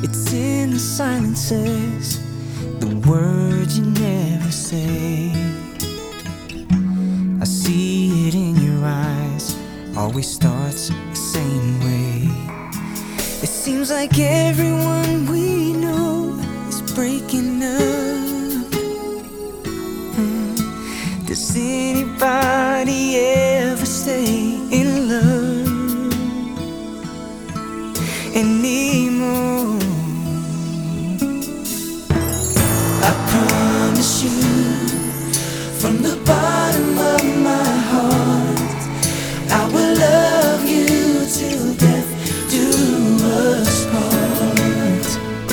It's in the silences, the words you never say. I see it in your eyes, always starts the same way. It seems like everyone we know is breaking up. Does anybody ever stay in love anymore? I promise you, from the bottom of my heart, I will love you till death do us part.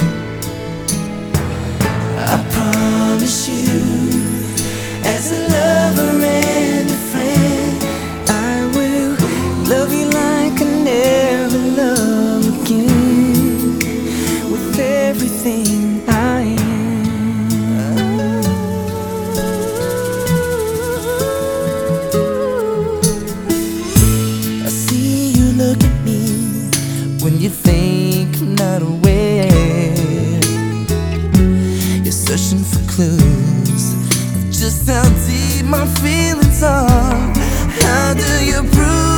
I promise you, as a lover and a friend, I will love you like I never love again, with everything I am. I see you look at me when you think I'm not aware. You're searching for clues of just how deep my feelings are. How do you prove